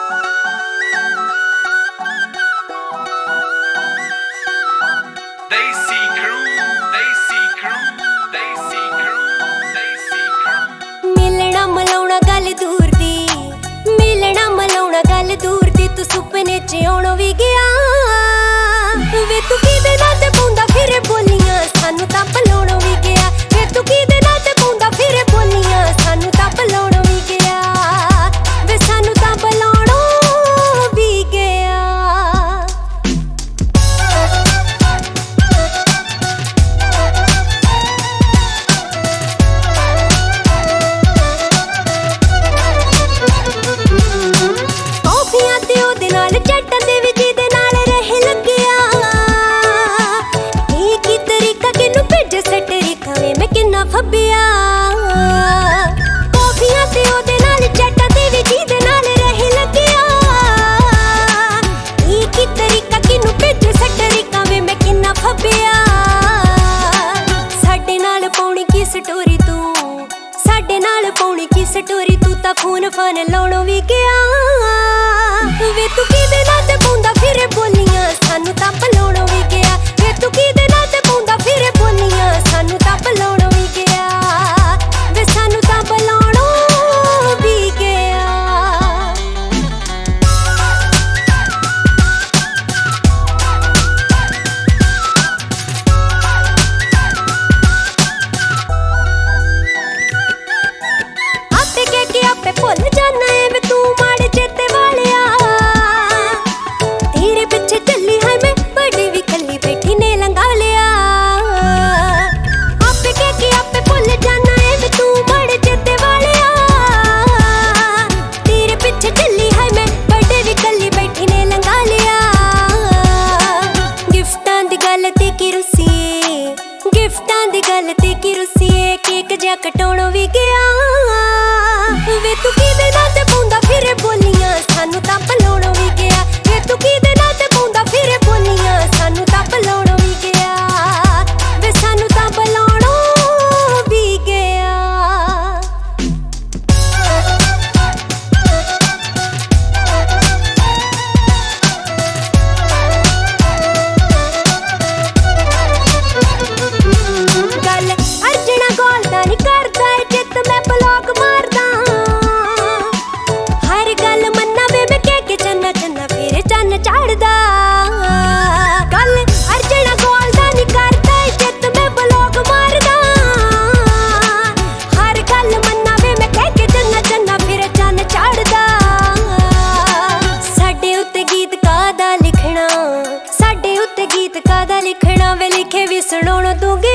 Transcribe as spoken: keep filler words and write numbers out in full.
मिलना मलाउना गल दूर दी, मिलना मलाउना गल दूर दी, तू सुपने च आउण भी गया वे तू किदे नाल ते पौंदा फिरे बोलियां सानू तां भुलाउण भी गया वे तू किदे नाल ते पौंदा फिरे बोलियां सानू तां भुलाउण भी गया वे सानू तां भुलाउण भी गया। टॉफियां ते ओदे नाल चट्टन दे विच दे नाल रह लग्गिया ई की तरीका किनू भेजे सटरीका वे मैं किन्ना फब्बिया टॉफियां ते ओदे नाल चट्टन दे विच दे नाल रह लग्गिया ई की तरीका किनू भेजे सटरीका वे मैं किन्ना फब्बिया। साडे नाल पौणी की स्टोरी तू साडे नाल पौणी की स्टोरी तू तां खून फान लाउणों भी गया वे तू किदे नाल ते पौंदा फिरे बोलियां सानू तां भुलाउण भी गया वे तू किदे नाल ते पौंदा फिरे बोलियां सानू तां भुलाउण भी गया वे सानू तां भुलाउण भी गया। आपे कह के आपे भुल जाना है वे तू माड़े चेते वालिया तेरे पिछे चली है मैं बड़ी भी कली बैठी ने लंघा लिया आपे कह के आपे भुल जाना है वे तू माड़े चेते वालिया तेरे पिछे चली है मैं बड़ी भी कली बैठी ने लंघा लिया। गिफ्टां दी गल ते की रुसीए गिफ्टां दी गल ते की रुसीए केक जा कटाउण भी गया वे तू किदे नाल ते पौंदा फिरे बोलियां सानू तां भुलाउण भी गया वे तू किदे नाल ते पौंदा फिरे बोलियां सानू तां भुलाउण भी गया वे सानू तां भुलाउण भी गया। गल अर्जना गोलदा नी करदा ए चित मैं ब्लॉक मारदा हर गल मन्ना वे मैं कह के चन्ना चन्ना फिर चन्न चढ़दा गल अर्जना गोलदा नी करदा ए चित मैं ब्लॉक मारदा हर गल मन्ना वे मैं कह के चन्ना चन्ना फिर चन्न चढ़दा। साडे उत्ते गीत कादा लिखना साडे उत्ते गीत कादा लिखना वे लिखे भी सुनाउण दूंगे